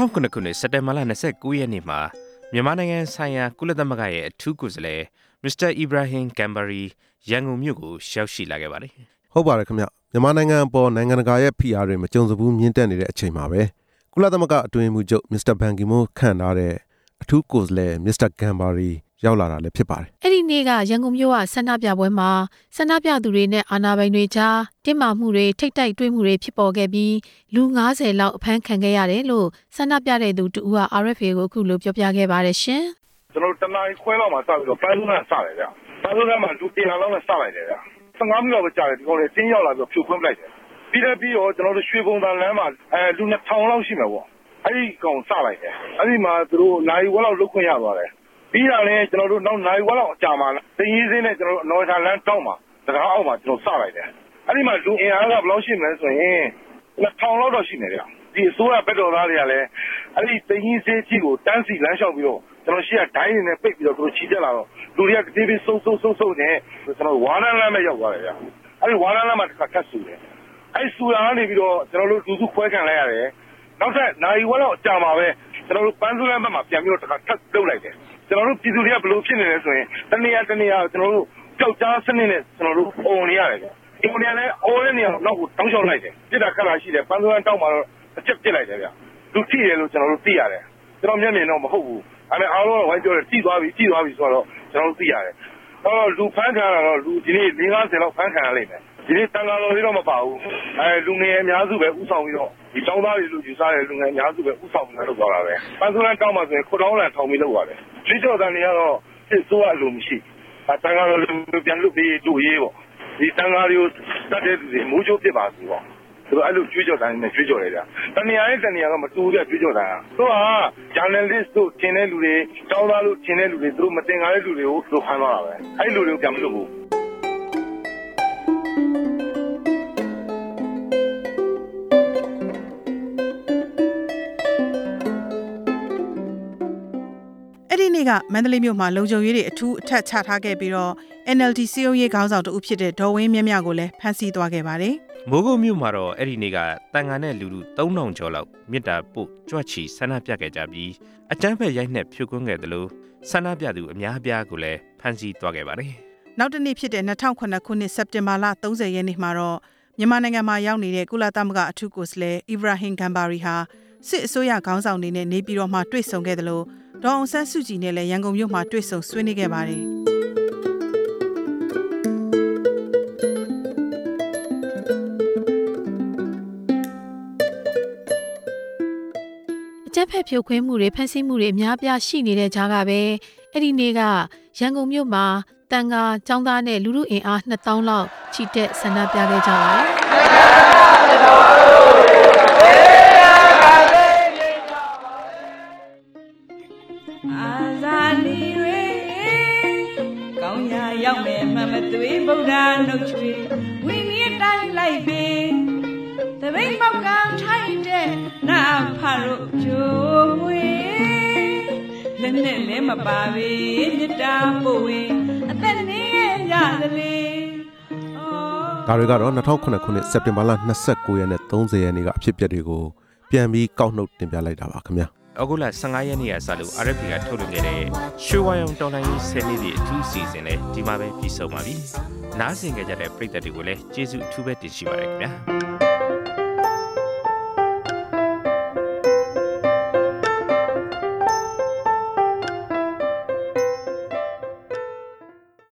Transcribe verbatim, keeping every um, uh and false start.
ထောင်ခုနှစ်ခုနှစ်စက်တင်ဘာလ၂၉ရက်နေ့မှာမြန်မာနိုင်ငံဆိုင်ရာကုလသမဂ္ဂရဲ့အထူးကိုယ်စားလှယ်မစ္စတာအီဘရာဟင်ဂမ်ဘာရီရန်ကုန်မြို့ကိုရောက်ရှိလာခဲ့ပါတယ်။ဟုတ်ပါတယ်ခင်ဗျ။မြန်မာနိုင်ငံအပေါ်နိုင်ငံတကာရဲ့ဖိအားတွေမကြုံစဘူးမြင့်တက်နေတဲ့အချိန်မှာပဲကုလသမဂ္ဂအတွင်းမှုချုပ်မစ္စတာဘန်ကီမွန်းခန့်ထားတဲ့အထူးကိုယ်စားလှယ်မစ္စတာဂမ်ဘာရီရောက်လာတာလည်းဖြစ်ပါတယ်။အဲ့ဒီနေ့ကရန်ကုန်မြို့ကဆန္ဒပြပွဲမှာဆန္ဒပြသူတွေနဲ့အာဏာပိုင်တွေကြားတင်းမာမှုတွေထိတ်တိုက်တွေ့မှုတွေဖြစ်ပေါ်ခဲ့ပြီးလူ၅၀လောက်အဖမ်းခံခဲ့ရတယ်လို့ဆန္ဒပြတဲ့သူတူက R F A ကိုအခုလိုပြောပြခဲ့ပါတယ်ရှင်။ကျွန်တော်တနားခွဲလောက်မှာစပြီးတော့ပန်းစုံကစတယ်ဗျ။ပန်းစုံကမှလူတင်လာလောက်နဲ့စလိုက်တယ်ဗျ။၁၅မိနစ်လောက်ပဲကြာတယ်ဒီကောင်လေးတင်းရောက်လာပြီးဖြိုခွင်းပလိုက်တယ်။ပြီးတော့ပြီးတော့ကျွန်တော်တို့ရွှေဘုံတန်လမ်းမှာအဲလူနှစ်ထောင်လောက်ရှိမှာပေါ့။အဲ့ဒီကောင်စလိုက်တယ်။အဲ့ဒီမှာသူတို့နိုင်ဝက်လောက်လုတ်ခွင့်ရသွားတယ်။ပြီးတော့လည်းကျွန်တော်တို့နောက်နိုင်ဝက်လောက်အကြာမှာတင်းရေးစင်းနဲ့ကျွန်တော်တို့နော်ထာလမ်းတောက်မှာတကားအောက်မှာကျွန်တော်စလိုက်တယ်။အဲ့ဒီမှာလူအင်အားကဘယ်လောက်ရှိမလဲဆိုရင်နှစ်ထောင်လောက်တော့ရှိနေတယ်။ဒီအစိုးရဘက်တော်သားတွေကလည်းအဲ့ဒီတင်းရေးစင်းကြီးကိုတန်းစီလမ်းလျှောက်ပြီးတော့ကျွန်တော်ရှိကဒိုင်းနေနဲ့ပိတ်ပြီးတော့သူတို့ချီတက်လာတော့လူတွေကတေးပြီးစုံစုံစုံစုံနဲ့ကျွန်တော်ဝါနန်းလမ်းပဲရောက်သွားတယ်ဗျ။အဲ့ဒီဝါနန်းလမ်းမှာတစ်ခါကတ်ဆူတယ်။အဲ့ဒီဆူလာကနေပြီးတော့ကျွန်တော်တို့လူစုခွဲခံလိုက်ရတယ်။နောက်ထပ်နိုင်ဝက်လောက်ကြာမှာပဲကျွန်တော်တို့ပန်းစုလမ်းဘက်မှာပြန်ပြီးတော့တစ်ခါထပ်လုပ်လိုက်တယ်။ကျွန်တော်တို့ပြည်သူတွေကဘယ်လိုဖြစ်နေလဲဆိုရင်တနေရာတနေရာကျွန်တော်တို့ကြောက်ကြားစနစ်နဲ့ကျွန်တော်တို့အုံနေရတယ်ဗျ။ဒီနေရာနဲ့အော်တဲ့နေရာတော့နောက်ကိုတောင်းလျှောက်လိုက်တယ်။ပြစ်တာခက်လာရှိတယ်ပန်းစုလမ်းတောက်မှာတော့အချက်ပြစ်လိုက်တယ်ဗျ။လူထိတယ်လို့ကျွန်တော်တို့သိရတယ်။ကျွန်တော်မျက်မြင်တော့မဟုတ်ဘူး။အဲ့ဒါအားလုံးကဝိုင်းပြောတယ်ကြည့်သွားပြီကြည့်သွားပြီဆိုတော့ကျွန်တော်တို့သိရတယ်။အော်လူဖမ်းခံရတော့လူဒီနေ့၄၅၀လောက်ဖမ်းခံရလိမ့်မယ်။ဒီနေ့တန်ခါတော်လေးတော့မပါဘူး။အဲလူငယ်အများစုပဲဥဆောင်ပြီးတော့ဒီတောင်းသားတွေလူယူစားတဲ့လူငယ်အများစုပဲဥဆောင်ပြီးတော့လုပ်သွားတာပဲ။ပန်းစုလမ်းတောင်းမှဆိုရင်ခုတောင်းလန်ထောင်ပြီးလုပ်ရတယ်။ဒီကြော်တန်တွေကတော့စစ်စိုးအလိုမရှိ။အဲတန်ခါတော်လူပြန်လုပ်ပြီးတူရေးပေါ့။ဒီတန်ခါတွေကိုတတ်တဲ့လူတွေမူးချိုးဖြစ်ပါစီပေါ့။သူတို့အဲ့လိုကြွေးကြော်တိုင်းနဲ့ကြွေးကြော်လိုက်တာတနေရာနဲ့တနေရာတော့မတူတဲ့ကြွေးကြော်တိုင်းอ่ะသူက journalist တို့ထင်တဲ့လူတွေတောင်းသားလို့ထင်တဲ့လူတွေသူတို့မတင်ကားတဲ့လူတွေကိုသူတို့ဖမ်းသွားတာပဲအဲ့ဒီလူတွေကိုပြန်မလုပ်ဘူးအဲ့ဒီနေ့ကမန္တလေးမြို့မှာလုံခြုံရေးတွေအထူးအထက်ချထားခဲ့ပြီးတော့ N L D စီးရုံးရေးခေါင်းဆောင်တူဖြစ်တဲ့ဒေါ်ဝင်းမြမြကိုလည်းဖမ်းဆီးသွားခဲ့ပါတယ်မိုးကုတ်မြို့မှာတော့အဲ့ဒီနေ့ကတန်ခါနဲ့လူလူသုံးထောင်ကျော်လောက်မြစ်တာပို့ကြွချီဆန္ဒပြခဲ့ကြပြီးအကြမ်းဖက်ရိုက်နှက်ဖြိုခွင်းခဲ့တယ်လို့ဆန္ဒပြသူအများအပြားကိုလည်းဖမ်းဆီးသွားခဲ့ပါတယ်။နောက်တစ်နေ့ဖြစ်တဲ့၂၀၀၇ခုနှစ်စက်တင်ဘာလ၃၀ရက်နေ့မှာတော့မြန်မာနိုင်ငံမှာရောက်နေတဲ့ကုလသမဂ္ဂအထူးကိုယ်စားလှယ်အီဘရာဟင်ဂမ်ဘာရီဟာစစ်အစိုးရခေါင်းဆောင်တွေနဲ့နေပြည်တော်မှာတွေ့ဆုံခဲ့တယ်လို့ဒေါ်အောင်ဆန်းစုကြည်နဲ့လည်းရန်ကုန်မြို့မှာတွေ့ဆုံဆွေးနွေးခဲ့ပါတယ်။ကျက်ဖက်ဖြိုခွင်းမှုတွေဖန်ဆီးမှုတွေအများပြားရှိနေတဲ့ကြားကပဲအဲ့ဒီနေ့ကရန်ကုန်မြို့မှာတန်ခါចောင်းသားနဲ့လူလူအင်အားနှစ်သောင်းလောက်ချီတက်ဆန္ဒပြခဲ့ကြပါတယ်။အာဇာနည်ရေကောင်းရာရောက်မယ်မှမသွေးဗုဒ္ဓနှုတ်ချွေဝိနည်းတိုင်းလိုက်ပြီတပိတ်မောက်ကထိုင်တဲ့နာဖတို့ဂျိုးမွေလက်နဲ့လည်းမပါပဲမြတ်တာပို့ဝင်အသက်နေရသလေဒါတွေကတော့၂၀၀၇ခုနှစ်စက်တင်ဘာလ၂၉ရက်နဲ့၃၀ရက်နေ့ကအဖြစ်အပျက်တွေကိုပြန်ပြီးကောက်နှုတ်တင်ပြလိုက်တာပါခင်ဗျာ။အခုလ၁၅ရက်နေ့ကစလို့ R F A ကထုတ်လွှင့်ခဲ့တဲ့ရွှေဝါရောင်တော်လိုင်းရေးဆယ်နှစ်ပြည့်အထူးစီစဉ်နဲ့ဒီမှာပဲပြီးဆုံးပါပြီ။နားဆင်ကြတဲ့ပရိသတ်တွေကိုလည်းကျေးဇူးအထူးပဲတင်ရှိပါရခင်ဗျာ။